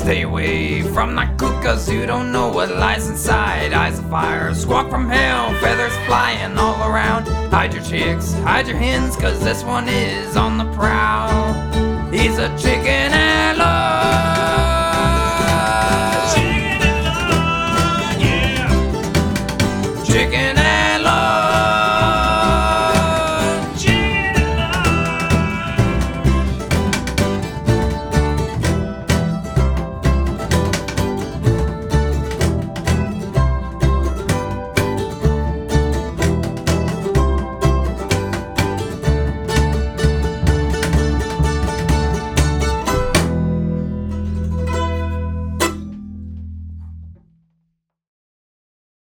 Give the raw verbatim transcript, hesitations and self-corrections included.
Stay away from that cook, cause you don't know what lies inside. Eyes of fire, squawk from hell, feathers flying all around. Hide your chicks, hide your hens, cause this one is on the prowl. He's a chicken at love.